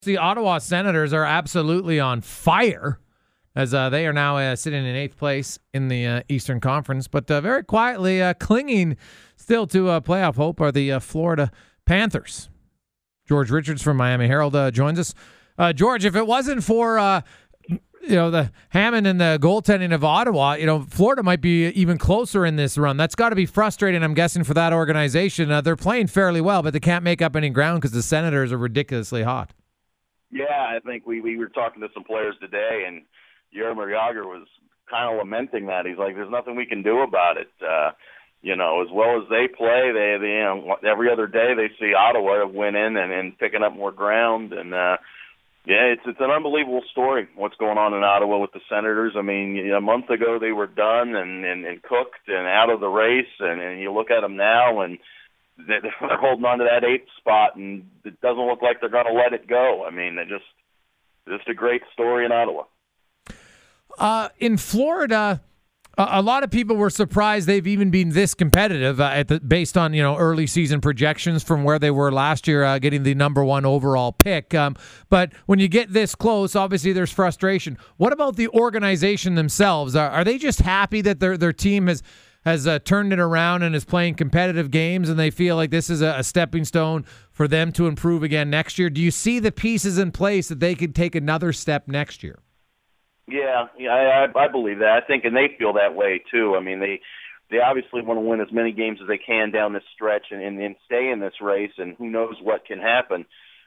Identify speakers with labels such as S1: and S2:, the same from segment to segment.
S1: The Ottawa Senators are absolutely on fire as they are now sitting in 8th place in the Eastern Conference, but very quietly clinging still to playoff hope are the Florida Panthers. George Richards from Miami Herald joins us. George, if it wasn't for the Hammond and the goaltending of Ottawa, Florida might be even closer in this run. That's got to be frustrating, I'm guessing, for that organization. They're playing fairly well, but they can't make up any ground because the Senators are ridiculously hot.
S2: Yeah, I think we were talking to some players today, and Jaromir Jagr was kind of lamenting that. He's like, "There's nothing we can do about it." As well as they play, they every other day they see Ottawa winning and picking up more ground, and it's an unbelievable story what's going on in Ottawa with the Senators. I mean, a month ago they were done and cooked and out of the race, and you look at them now and they're holding on to that 8th spot, and it doesn't look like they're going to let it go. I mean, they're just a great story in Ottawa.
S1: In Florida, a lot of people were surprised they've even been this competitive based on early season projections from where they were last year, getting the number 1 overall pick. But when you get this close, obviously there's frustration. What about the organization themselves? Are they just happy that their team has turned it around and is playing competitive games, and they feel like this is a stepping stone for them to improve again next year? Do you see the pieces in place that they could take another step next year?
S2: Yeah, I believe that. I think, and they feel that way too. I mean, they obviously want to win as many games as they can down this stretch and stay in this race, and who knows what can happen.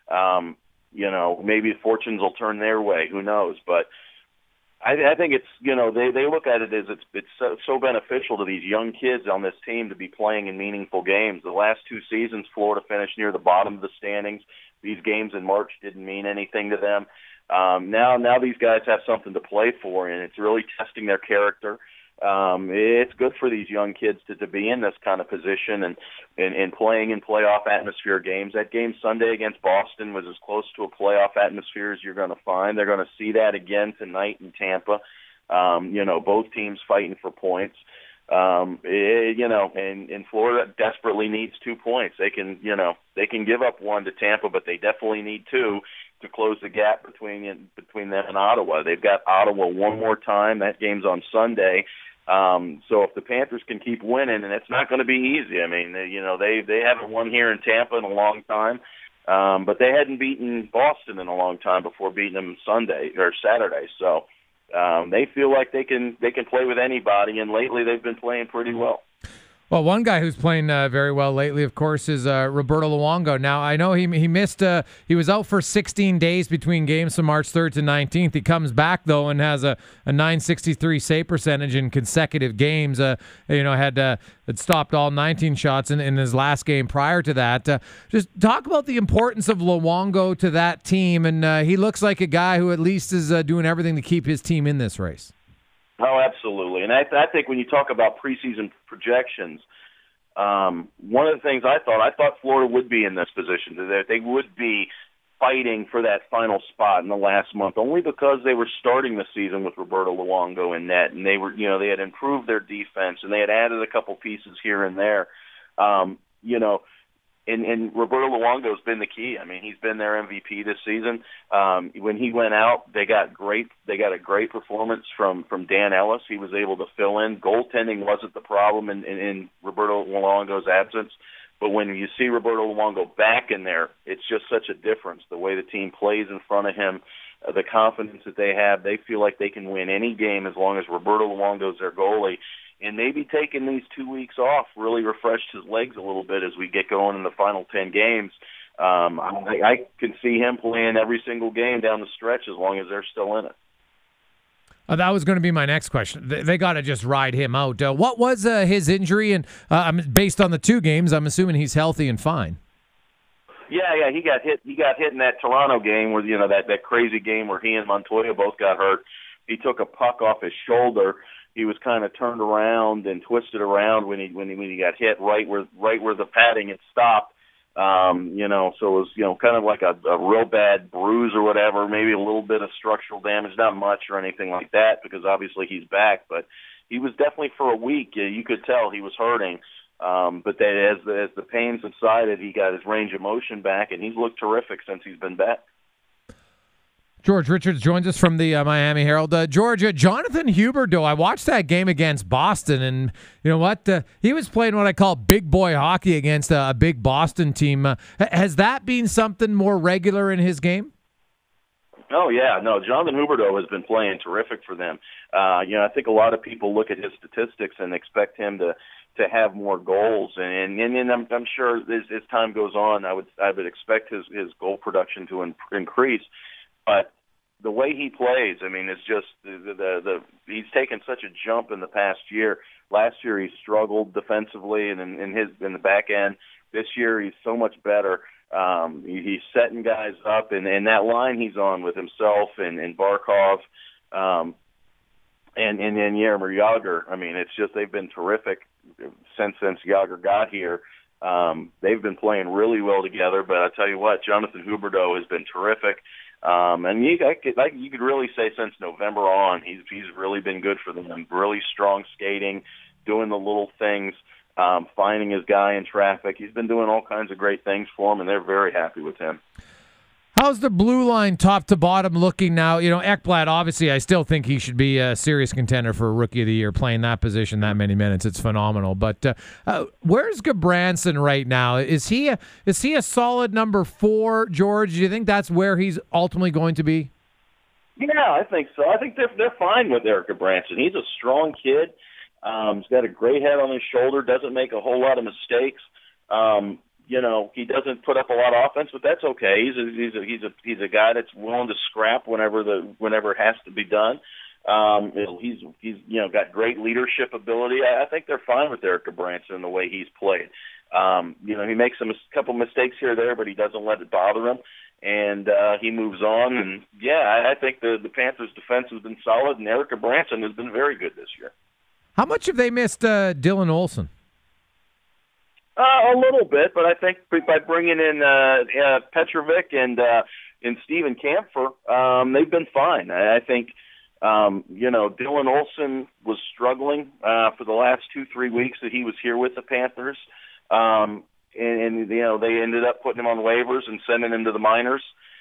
S2: Maybe fortunes will turn their way. Who knows? But I think it's, they look at it as it's so beneficial to these young kids on this team to be playing in meaningful games. The last 2 seasons, Florida finished near the bottom of the standings. These games in March didn't mean anything to them. Now these guys have something to play for, and it's really testing their character. It's good for these young kids to be in this kind of position and playing in playoff atmosphere games. That game Sunday against Boston was as close to a playoff atmosphere as you're going to find. They're going to see that again tonight in Tampa. Both teams fighting for points. And Florida desperately needs 2 points. They can give up 1 to Tampa, but they definitely need 2 to close the gap between them and Ottawa. They've got Ottawa one more time. That game's on Sunday. So if the Panthers can keep winning, and it's not going to be easy. I mean, they haven't won here in Tampa in a long time, but they hadn't beaten Boston in a long time before beating them Sunday or Saturday. So they feel like they can play with anybody, and lately they've been playing pretty well.
S1: Well, one guy who's playing very well lately, of course, is Roberto Luongo. Now, I know he missed. He was out for 16 days between games from March 3rd to 19th. He comes back, though, and has a .963 save percentage in consecutive games. Had stopped all 19 shots in his last game prior to that. Just talk about the importance of Luongo to that team, and he looks like a guy who at least is doing everything to keep his team in this race.
S2: Oh, absolutely. And I think when you talk about preseason projections, one of the things I thought Florida would be in this position, that they would be fighting for that final spot in the last month, only because they were starting the season with Roberto Luongo in net, and they had improved their defense, and they had added a couple pieces here and there. And Roberto Luongo's been the key. I mean, he's been their MVP this season. When he went out, they got a great performance from Dan Ellis. He was able to fill in. Goaltending wasn't the problem in Roberto Luongo's absence. But when you see Roberto Luongo back in there, it's just such a difference. The way the team plays in front of him, the confidence that they have, they feel like they can win any game as long as Roberto Luongo's their goalie. And maybe taking these 2 weeks off really refreshed his legs a little bit as we get going in the final 10 games. I can see him playing every single game down the stretch as long as they're still in it.
S1: That was going to be my next question. They got to just ride him out. What was his injury? And based on the 2 games, I'm assuming he's healthy and fine.
S2: Yeah, he got hit. He got hit in that Toronto game where that crazy game where he and Montoya both got hurt. He took a puck off his shoulder. He was kind of turned around and twisted around when he got hit right where the padding had stopped. So it was kind of like a real bad bruise or whatever, maybe a little bit of structural damage, not much or anything like that, because obviously he's back. But he was definitely for a week. You could tell he was hurting. But then as the pain subsided, he got his range of motion back, and he's looked terrific since he's been back.
S1: George Richards joins us from the Miami Herald. Georgia, Jonathan Huberdeau, I watched that game against Boston, and you know what? He was playing what I call big boy hockey against a big Boston team. Has that been something more regular in his game?
S2: Oh, yeah. No, Jonathan Huberdeau has been playing terrific for them. I think a lot of people look at his statistics and expect him to have more goals, and I'm sure as time goes on, I would expect his goal production to increase. But the way he plays, I mean, it's just he's taken such a jump in the past year. Last year he struggled defensively and in the back end. This year he's so much better. He's setting guys up, and that line he's on with himself and Barkov, and Jaromir Jagr. I mean, it's just they've been terrific since Jagr got here. They've been playing really well together. But I tell you what, Jonathan Huberdeau has been terrific. And you could really say since November on, he's really been good for them. Really strong skating, doing the little things, finding his guy in traffic. He's been doing all kinds of great things for them, and they're very happy with him.
S1: How's the blue line top to bottom looking now? You know, Ekblad, obviously, I still think he should be a serious contender for Rookie of the Year, playing that position that many minutes. It's phenomenal. But where's Gudbranson right now? Is he a solid number 4, George? Do you think that's where he's ultimately going to be?
S2: Yeah, I think so. I think they're fine with Erik Gudbranson. He's a strong kid. He's got a great head on his shoulder, doesn't make a whole lot of mistakes. He doesn't put up a lot of offense, but that's okay. He's a guy that's willing to scrap whenever it has to be done. He's got great leadership ability. I think they're fine with Erik Gudbranson and the way he's played. He makes a couple mistakes here or there, but he doesn't let it bother him, and he moves on. And yeah, I think the Panthers' defense has been solid, and Erik Gudbranson has been very good this year.
S1: How much have they missed Dylan Olsen?
S2: A little bit, but I think by bringing in Petrovic and Steven Kampfer, they've been fine. I think, Dylan Olsen was struggling for the last 2-3 weeks that he was here with the Panthers, and they ended up putting him on waivers and sending him to the minors.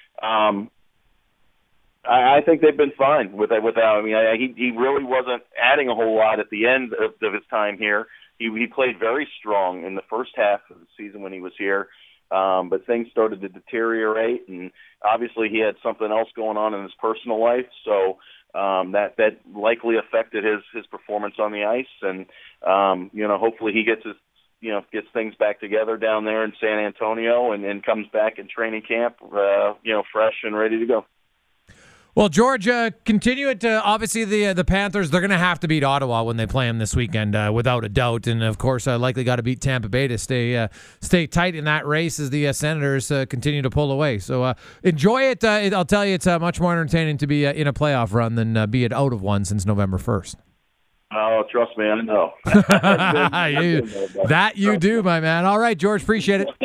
S2: I think they've been fine without. I mean, he really wasn't adding a whole lot at the end of his time here. He played very strong in the first half of the season when he was here, but things started to deteriorate, and obviously he had something else going on in his personal life, so that likely affected his performance on the ice. And hopefully he gets things back together down there in San Antonio and comes back in training camp, fresh and ready to go.
S1: Well, George, continue it. Obviously, the Panthers, they're going to have to beat Ottawa when they play them this weekend, without a doubt. And, of course, likely got to beat Tampa Bay to stay tight in that race as the Senators continue to pull away. So enjoy it. I'll tell you, it's much more entertaining to be in a playoff run than be it out of one since November 1st.
S2: Oh, trust me, I know.
S1: That you do, my man. All right, George, appreciate it.